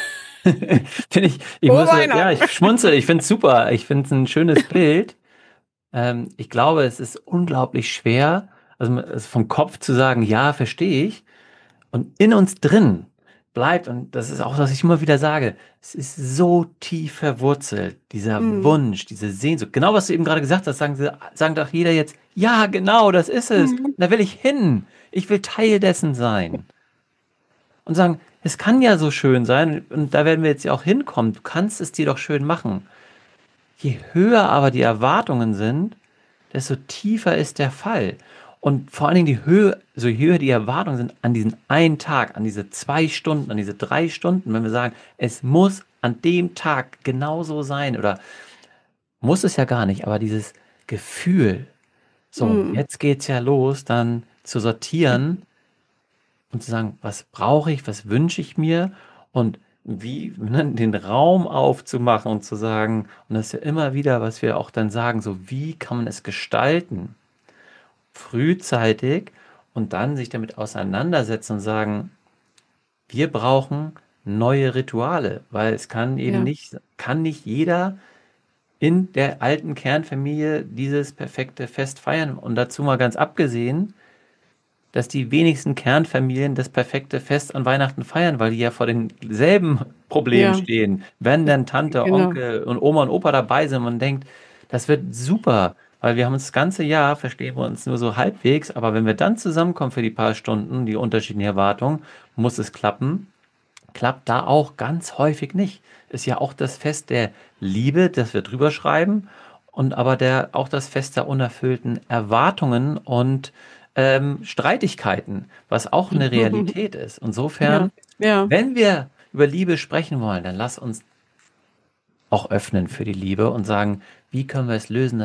Frohe Weihnachten! Ich schmunzel, ich finde es super, ich finde es ein schönes Bild. Ich glaube, es ist unglaublich schwer, also es vom Kopf zu sagen, ja, verstehe ich. Und in uns drin bleibt, und das ist auch, was ich immer wieder sage, es ist so tief verwurzelt, dieser Mhm. Wunsch, diese Sehnsucht. Genau, was du eben gerade gesagt hast, sagen doch jeder jetzt, ja, genau, das ist es. Mhm. Da will ich hin. Ich will Teil dessen sein. Und sagen, es kann ja so schön sein, und da werden wir jetzt ja auch hinkommen. Du kannst es dir doch schön machen. Je höher aber die Erwartungen sind, desto tiefer ist der Fall. Und vor allen Dingen die Höhe, so höher die Erwartungen sind an diesen einen Tag, an diese 2 Stunden, an diese 3 Stunden, wenn wir sagen, es muss an dem Tag genauso sein, oder muss es ja gar nicht, aber dieses Gefühl, so, Mhm. jetzt geht's ja los, dann zu sortieren und zu sagen, was brauche ich, was wünsche ich mir, und wie, ne, den Raum aufzumachen und zu sagen, und das ist ja immer wieder, was wir auch dann sagen, so, wie kann man es gestalten? Frühzeitig, und dann sich damit auseinandersetzen und sagen, wir brauchen neue Rituale, weil es Ja. kann nicht jeder in der alten Kernfamilie dieses perfekte Fest feiern. Und dazu mal ganz abgesehen, dass die wenigsten Kernfamilien das perfekte Fest an Weihnachten feiern, weil die ja vor denselben Problemen Ja. stehen. Wenn dann Tante, Genau. Onkel und Oma und Opa dabei sind, man denkt, das wird super, weil wir haben uns das ganze Jahr, verstehen wir uns nur so halbwegs, aber wenn wir dann zusammenkommen für die paar Stunden, die unterschiedlichen Erwartungen, muss es klappen. Klappt da auch ganz häufig nicht. Ist ja auch das Fest der Liebe, das wir drüber schreiben, und aber auch das Fest der unerfüllten Erwartungen und Streitigkeiten, was auch eine Realität ist. Ja. Insofern, Ja. wenn wir über Liebe sprechen wollen, dann lass uns auch öffnen für die Liebe und sagen, wie können wir es lösen,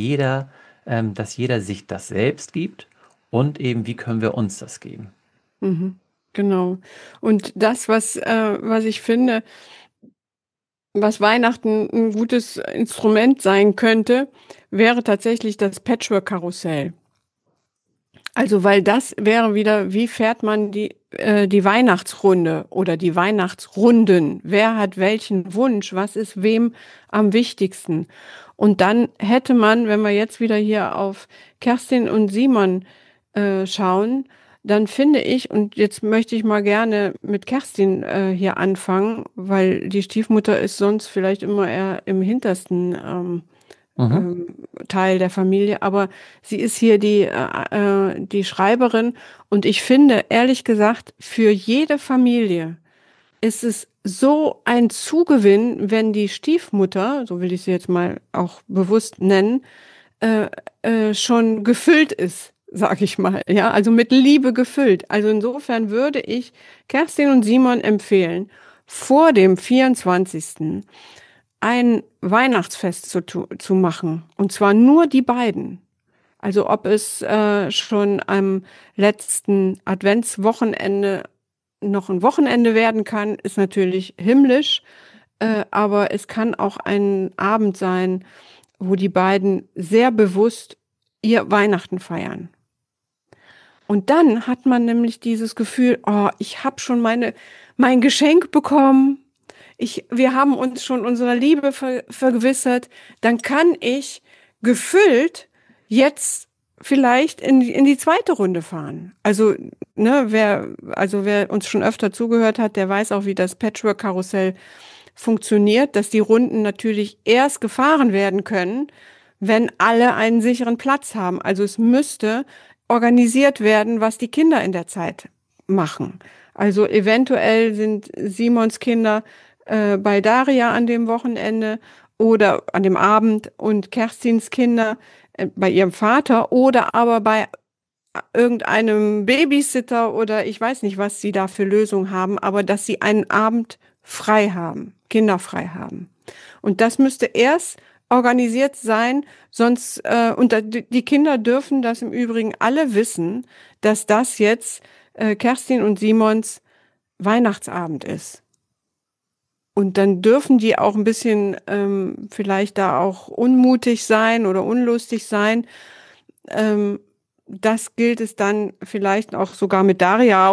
dass jeder sich das selbst gibt, und eben, wie können wir uns das geben? Mhm. Genau. Und das, was ich finde, was Weihnachten ein gutes Instrument sein könnte, wäre tatsächlich das Patchwork-Karussell. Also, weil das wäre wieder, wie fährt man die Weihnachtsrunde oder die Weihnachtsrunden? Wer hat welchen Wunsch? Was ist wem am wichtigsten? Und dann hätte man, wenn wir jetzt wieder hier auf Kerstin und Simon schauen, dann finde ich, und jetzt möchte ich mal gerne mit Kerstin hier anfangen, weil die Stiefmutter ist sonst vielleicht immer eher im hintersten Mhm. ähm, Teil der Familie, aber sie ist hier die Schreiberin, und ich finde, ehrlich gesagt, für jede Familie ist es so ein Zugewinn, wenn die Stiefmutter, so will ich sie jetzt mal auch bewusst nennen, äh, schon gefüllt ist, sag ich mal, ja, also mit Liebe gefüllt. Also insofern würde ich Kerstin und Simon empfehlen, vor dem 24. ein Weihnachtsfest zu machen. Und zwar nur die beiden. Also ob es schon am letzten Adventswochenende noch ein Wochenende werden kann, ist natürlich himmlisch. Aber es kann auch ein Abend sein, wo die beiden sehr bewusst ihr Weihnachten feiern. Und dann hat man nämlich dieses Gefühl, oh, ich habe schon mein Geschenk bekommen. Wir haben uns schon unserer Liebe vergewissert. Dann kann ich gefüllt jetzt vielleicht in die zweite Runde fahren. Also, ne, wer uns schon öfter zugehört hat, der weiß auch, wie das Patchwork-Karussell funktioniert, dass die Runden natürlich erst gefahren werden können, wenn alle einen sicheren Platz haben. Also es müsste organisiert werden, was die Kinder in der Zeit machen. Also eventuell sind Simons Kinder bei Daria an dem Wochenende oder an dem Abend und Kerstins Kinder bei ihrem Vater oder aber bei irgendeinem Babysitter oder ich weiß nicht, was sie da für Lösungen haben, aber dass sie einen Abend frei haben, kinderfrei haben. Und das müsste erst organisiert sein, sonst, die Kinder dürfen das im Übrigen alle wissen, dass das jetzt Kerstin und Simons Weihnachtsabend ist. Und dann dürfen die auch ein bisschen vielleicht da auch unmutig sein oder unlustig sein. Ähm, das gilt es dann vielleicht auch sogar mit Daria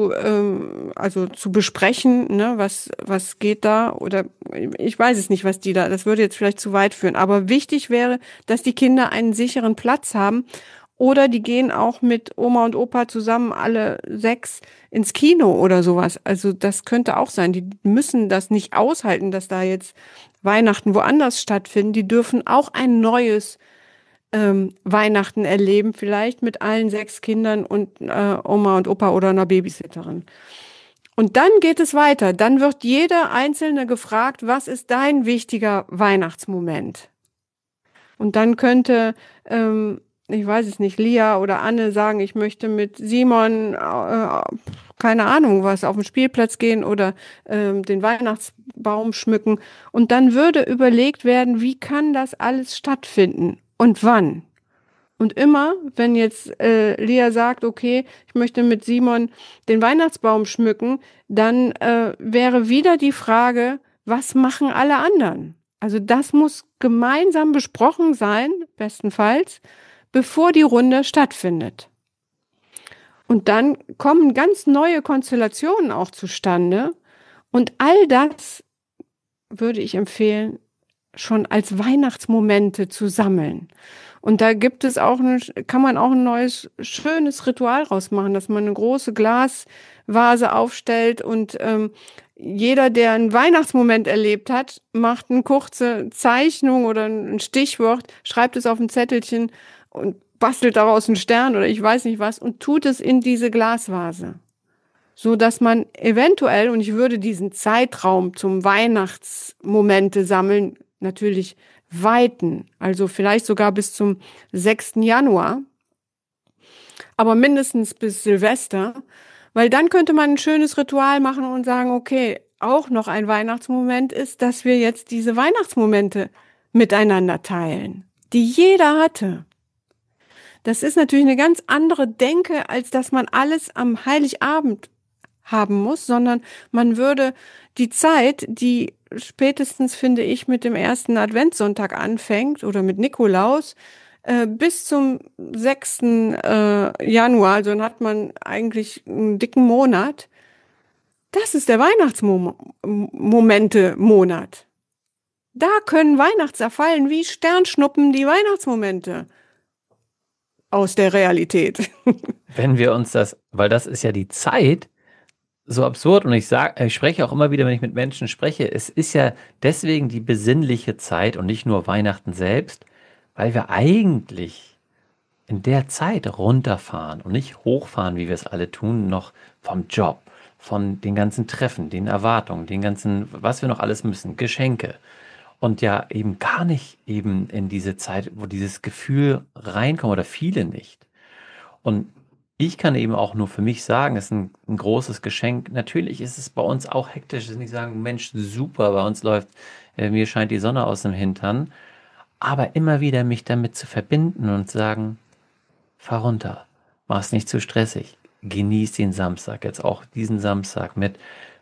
also zu besprechen, ne, was geht da, oder ich weiß es nicht, das würde jetzt vielleicht zu weit führen, aber wichtig wäre, dass die Kinder einen sicheren Platz haben, oder die gehen auch mit Oma und Opa zusammen alle 6 ins Kino oder sowas. Also das könnte auch sein. Die müssen das nicht aushalten, dass da jetzt Weihnachten woanders stattfinden. Die dürfen auch ein neues Weihnachten erleben, vielleicht mit allen 6 Kindern und Oma und Opa oder einer Babysitterin. Und dann geht es weiter. Dann wird jeder Einzelne gefragt, was ist dein wichtiger Weihnachtsmoment? Und dann könnte, ich weiß es nicht, Lia oder Anne sagen, ich möchte mit Simon, keine Ahnung was, auf den Spielplatz gehen oder den Weihnachtsbaum schmücken. Und dann würde überlegt werden, wie kann das alles stattfinden und wann? Und immer, wenn jetzt Lia sagt, okay, ich möchte mit Simon den Weihnachtsbaum schmücken, dann wäre wieder die Frage, was machen alle anderen? Also das muss gemeinsam besprochen sein, bestenfalls, bevor die Runde stattfindet. Und dann kommen ganz neue Konstellationen auch zustande. Und all das würde ich empfehlen, schon als Weihnachtsmomente zu sammeln. Und da kann man auch ein neues, schönes Ritual rausmachen, dass man eine große Glasvase aufstellt und jeder, der einen Weihnachtsmoment erlebt hat, macht eine kurze Zeichnung oder ein Stichwort, schreibt es auf ein Zettelchen und bastelt daraus einen Stern oder ich weiß nicht was und tut es in diese Glasvase. So dass man eventuell, und ich würde diesen Zeitraum zum Weihnachtsmomente sammeln, natürlich weiten, also vielleicht sogar bis zum 6. Januar, aber mindestens bis Silvester, weil dann könnte man ein schönes Ritual machen und sagen, okay, auch noch ein Weihnachtsmoment ist, dass wir jetzt diese Weihnachtsmomente miteinander teilen, die jeder hatte. Das ist natürlich eine ganz andere Denke, als dass man alles am Heiligabend haben muss, sondern man würde die Zeit, die spätestens, finde ich, mit dem ersten Adventssonntag anfängt oder mit Nikolaus, bis zum 6. Januar, also dann hat man eigentlich einen dicken Monat. Das ist der Weihnachtsmomente-Monat. Da können Weihnachtser fallen wie Sternschnuppen die Weihnachtsmomente aus der Realität. Wenn wir uns weil das ist ja die Zeit, so absurd, und ich spreche auch immer wieder, wenn ich mit Menschen spreche, es ist ja deswegen die besinnliche Zeit und nicht nur Weihnachten selbst, weil wir eigentlich in der Zeit runterfahren und nicht hochfahren, wie wir es alle tun, noch vom Job, von den ganzen Treffen, den Erwartungen, den ganzen, was wir noch alles müssen, Geschenke. Und ja eben gar nicht eben in diese Zeit, wo dieses Gefühl reinkommt oder viele nicht. Und ich kann eben auch nur für mich sagen, es ist ein großes Geschenk. Natürlich ist es bei uns auch hektisch. Es ist nicht sagen, Mensch, super, bei uns läuft, mir scheint die Sonne aus dem Hintern. Aber immer wieder mich damit zu verbinden und sagen, fahr runter, mach's nicht zu stressig, genieß den Samstag, jetzt auch diesen Samstag mit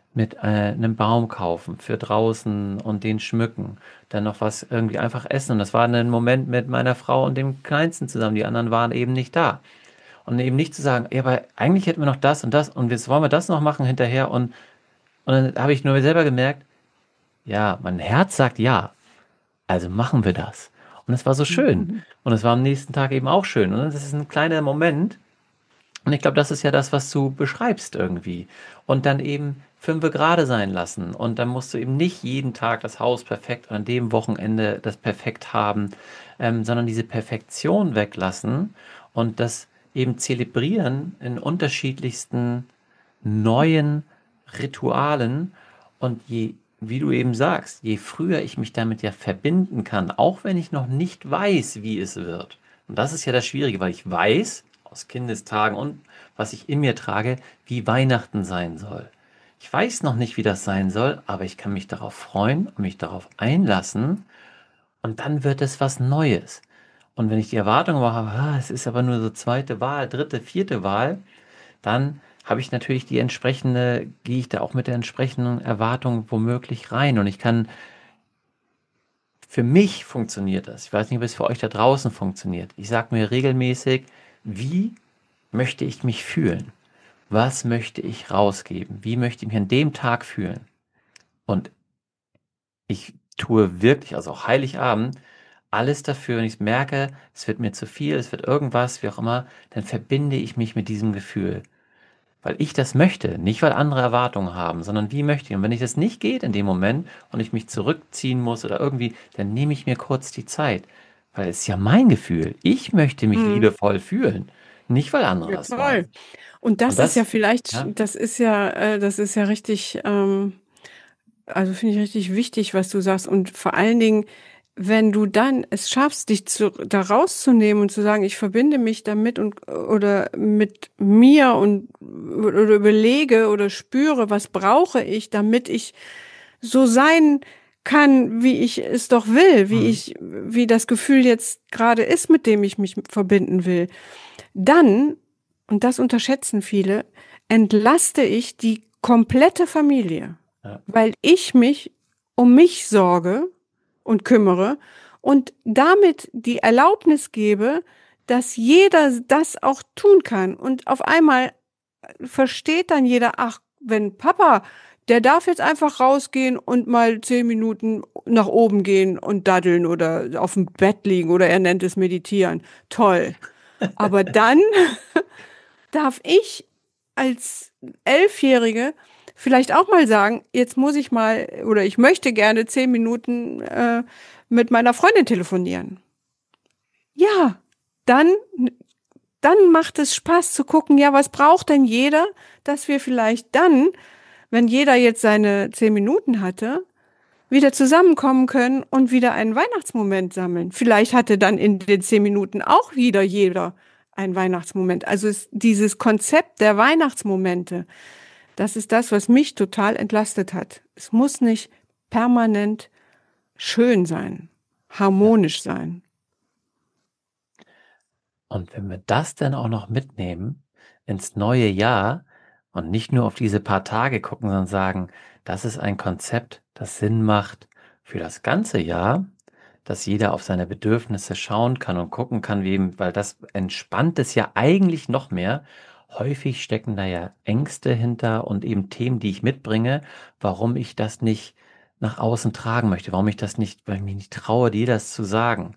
einem Baum kaufen für draußen und den schmücken, dann noch was irgendwie einfach essen. Und das war ein Moment mit meiner Frau und dem Kleinsten zusammen. Die anderen waren eben nicht da. Und eben nicht zu sagen, ja, aber eigentlich hätten wir noch das und jetzt wollen wir das noch machen hinterher. Und dann habe ich nur selber gemerkt, ja, mein Herz sagt ja, also machen wir das. Und es war so schön. Und es war am nächsten Tag eben auch schön. Und das ist ein kleiner Moment. Und ich glaube, das ist ja das, was du beschreibst irgendwie. Und dann eben 5 gerade sein lassen. Und dann musst du eben nicht jeden Tag das Haus perfekt, an dem Wochenende das perfekt haben, sondern diese Perfektion weglassen und das eben zelebrieren in unterschiedlichsten neuen Ritualen. Und wie du eben sagst, je früher ich mich damit ja verbinden kann, auch wenn ich noch nicht weiß, wie es wird. Und das ist ja das Schwierige, weil ich weiß aus Kindestagen und was ich in mir trage, wie Weihnachten sein soll. Ich weiß noch nicht, wie das sein soll, aber ich kann mich darauf freuen und mich darauf einlassen und dann wird es was Neues. Und wenn ich die Erwartung habe, es ist aber nur so 2. Wahl, 3., 4. Wahl, dann habe ich natürlich gehe ich da auch mit der entsprechenden Erwartung womöglich rein. Und für mich funktioniert das. Ich weiß nicht, ob es für euch da draußen funktioniert. Ich sage mir regelmäßig, wie möchte ich mich fühlen? Was möchte ich rausgeben? Wie möchte ich mich an dem Tag fühlen? Und ich tue wirklich, also auch Heiligabend, alles dafür, wenn ich merke, es wird mir zu viel, es wird irgendwas, wie auch immer, dann verbinde ich mich mit diesem Gefühl. Weil ich das möchte, nicht weil andere Erwartungen haben, sondern wie möchte ich. Und wenn ich das nicht geht in dem Moment und ich mich zurückziehen muss oder irgendwie, dann nehme ich mir kurz die Zeit. Weil es ist ja mein Gefühl. Ich möchte mich Mhm. liebevoll fühlen. Nicht, weil andere Ja, das toll. wollen. Und Und das ist ja das, vielleicht, ja, das ist ja richtig, also finde ich richtig wichtig, was du sagst. Und vor allen Dingen, wenn du dann es schaffst, da rauszunehmen und zu sagen, ich verbinde mich damit und oder mit mir und oder überlege oder spüre, was brauche ich, damit ich so sein kann, wie ich es doch will, mhm. wie das Gefühl jetzt gerade ist, mit dem ich mich verbinden will. Dann, und das unterschätzen viele, entlaste ich die komplette Familie, Ja, weil ich mich um mich sorge und kümmere und damit die Erlaubnis gebe, dass jeder das auch tun kann. Und auf einmal versteht dann jeder, ach, wenn Papa, der darf jetzt einfach rausgehen und mal 10 Minuten nach oben gehen und daddeln oder auf dem Bett liegen oder er nennt es meditieren. Toll. Aber dann darf ich als Elfjährige vielleicht auch mal sagen, jetzt muss ich mal oder ich möchte gerne 10 Minuten mit meiner Freundin telefonieren. Ja, dann, dann macht es Spaß zu gucken, ja, was braucht denn jeder, dass wir vielleicht dann, wenn jeder jetzt seine 10 Minuten hatte, wieder zusammenkommen können und wieder einen Weihnachtsmoment sammeln. Vielleicht hatte dann in den 10 Minuten auch wieder jeder einen Weihnachtsmoment. Also dieses Konzept der Weihnachtsmomente, das ist das, was mich total entlastet hat. Es muss nicht permanent schön sein, ja. harmonisch sein. Und wenn wir das dann auch noch mitnehmen ins neue Jahr und nicht nur auf diese paar Tage gucken, sondern sagen, das ist ein Konzept, das Sinn macht für das ganze Jahr, dass jeder auf seine Bedürfnisse schauen kann und gucken kann, wie eben, weil das entspannt es ja eigentlich noch mehr. Häufig stecken da ja Ängste hinter und eben Themen, die ich mitbringe, warum ich das nicht nach außen tragen möchte, warum ich das nicht, weil ich mich nicht traue, dir das zu sagen.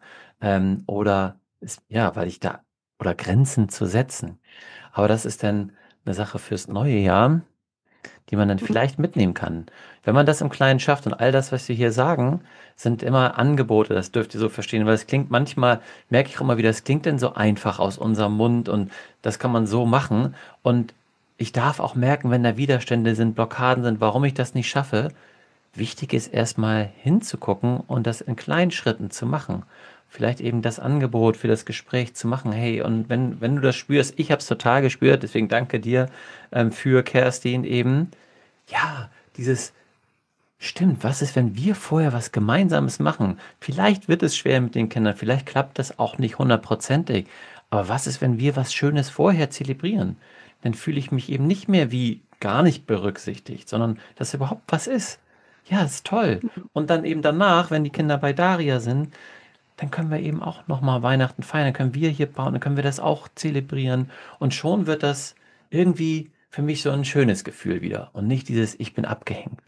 Oder ja, weil ich da oder Grenzen zu setzen. Aber das ist dann eine Sache fürs neue Jahr, die man dann vielleicht mitnehmen kann. Wenn man das im Kleinen schafft und all das, was wir hier sagen, sind immer Angebote, das dürft ihr so verstehen, weil es klingt manchmal, merke ich auch immer wieder, es klingt denn so einfach aus unserem Mund und das kann man so machen. Und ich darf auch merken, wenn da Widerstände sind, Blockaden sind, warum ich das nicht schaffe. Wichtig ist erstmal hinzugucken und das in kleinen Schritten zu machen. Vielleicht eben das Angebot für das Gespräch zu machen. Hey, und wenn du das spürst, ich habe es total gespürt, deswegen danke dir für Kerstin eben. Ja, dieses stimmt, was ist, wenn wir vorher was Gemeinsames machen? Vielleicht wird es schwer mit den Kindern, vielleicht klappt das auch nicht hundertprozentig. Aber was ist, wenn wir was Schönes vorher zelebrieren? Dann fühle ich mich eben nicht mehr wie gar nicht berücksichtigt, sondern dass überhaupt was ist. Ja, ist toll. Und dann eben danach, wenn die Kinder bei Daria sind, dann können wir eben auch nochmal Weihnachten feiern, dann können wir hier bauen, dann können wir das auch zelebrieren. Und schon wird das irgendwie für mich so ein schönes Gefühl wieder und nicht dieses Ich bin abgehängt.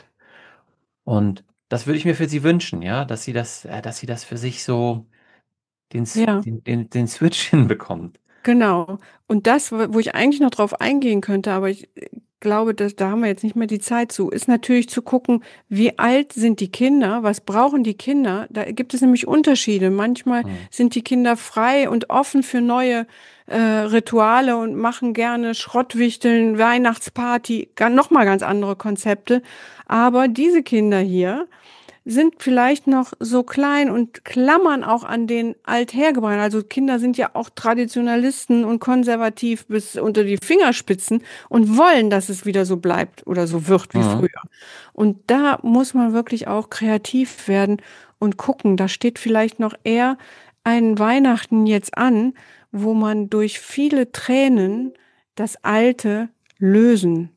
Und das würde ich mir für sie wünschen, ja, dass sie das für sich so Ja. Den Switch hinbekommt. Genau. Und das, wo ich eigentlich noch drauf eingehen könnte, aber ich glaube, da haben wir jetzt nicht mehr die Zeit zu, ist natürlich zu gucken, wie alt sind die Kinder, was brauchen die Kinder? Da gibt es nämlich Unterschiede. Manchmal Hm. sind die Kinder frei und offen für neue Rituale und machen gerne Schrottwichteln, Weihnachtsparty, nochmal ganz andere Konzepte. Aber diese Kinder hier, sind vielleicht noch so klein und klammern auch an den Althergebrachten. Also Kinder sind ja auch Traditionalisten und konservativ bis unter die Fingerspitzen und wollen, dass es wieder so bleibt oder so wird wie Mhm. früher. Und da muss man wirklich auch kreativ werden und gucken. Da steht vielleicht noch eher ein Weihnachten jetzt an, wo man durch viele Tränen das Alte lösen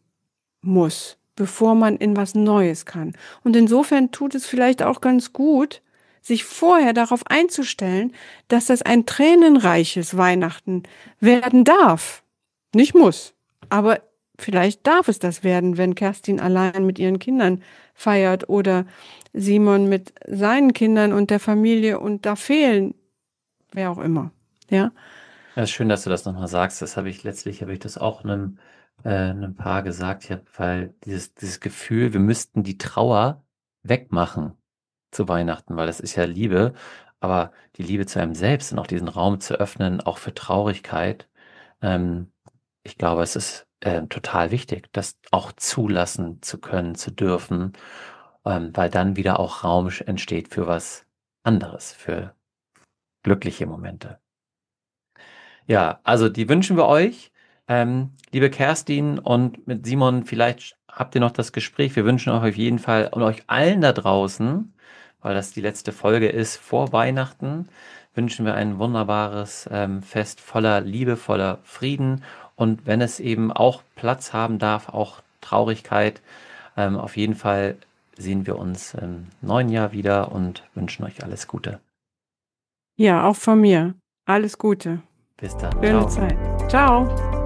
muss, bevor man in was Neues kann. Und insofern tut es vielleicht auch ganz gut, sich vorher darauf einzustellen, dass das ein tränenreiches Weihnachten werden darf. Nicht muss, aber vielleicht darf es das werden, wenn Kerstin allein mit ihren Kindern feiert oder Simon mit seinen Kindern und der Familie und da fehlen, wer auch immer. Ja. Ja, ist schön, dass du das nochmal sagst. Das habe ich das auch einem Paar gesagt, weil dieses Gefühl, wir müssten die Trauer wegmachen zu Weihnachten, weil das ist ja Liebe, aber die Liebe zu einem selbst und auch diesen Raum zu öffnen, auch für Traurigkeit, ich glaube, es ist total wichtig, das auch zulassen zu können, zu dürfen, weil dann wieder auch Raum entsteht für was anderes, für glückliche Momente. Ja, also die wünschen wir euch, liebe Kerstin und mit Simon, vielleicht habt ihr noch das Gespräch. Wir wünschen euch auf jeden Fall und euch allen da draußen, weil das die letzte Folge ist vor Weihnachten, wünschen wir ein wunderbares Fest voller Liebe, voller Frieden und wenn es eben auch Platz haben darf, auch Traurigkeit, auf jeden Fall sehen wir uns im neuen Jahr wieder und wünschen euch alles Gute. Ja, auch von mir. Alles Gute. Bis dann. Schöne Zeit. Ciao.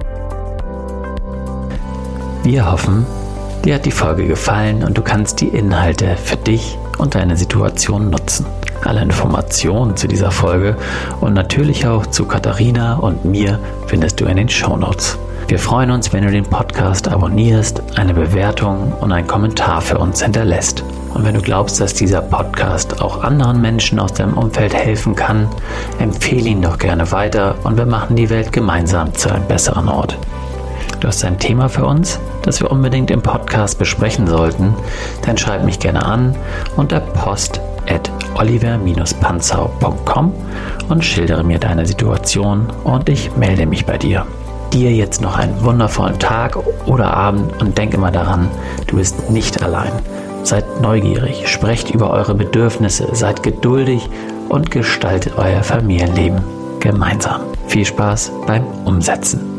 Wir hoffen, dir hat die Folge gefallen und du kannst die Inhalte für dich und deine Situation nutzen. Alle Informationen zu dieser Folge und natürlich auch zu Katharina und mir findest du in den Shownotes. Wir freuen uns, wenn du den Podcast abonnierst, eine Bewertung und einen Kommentar für uns hinterlässt. Und wenn du glaubst, dass dieser Podcast auch anderen Menschen aus deinem Umfeld helfen kann, empfehle ihn doch gerne weiter und wir machen die Welt gemeinsam zu einem besseren Ort. Du hast ein Thema für uns, das wir unbedingt im Podcast besprechen sollten, dann schreib mich gerne an unter post@oliver-panzau.com und schildere mir deine Situation und ich melde mich bei dir. Dir jetzt noch einen wundervollen Tag oder Abend und denk immer daran, du bist nicht allein. Seid neugierig, sprecht über eure Bedürfnisse, seid geduldig und gestaltet euer Familienleben gemeinsam. Viel Spaß beim Umsetzen.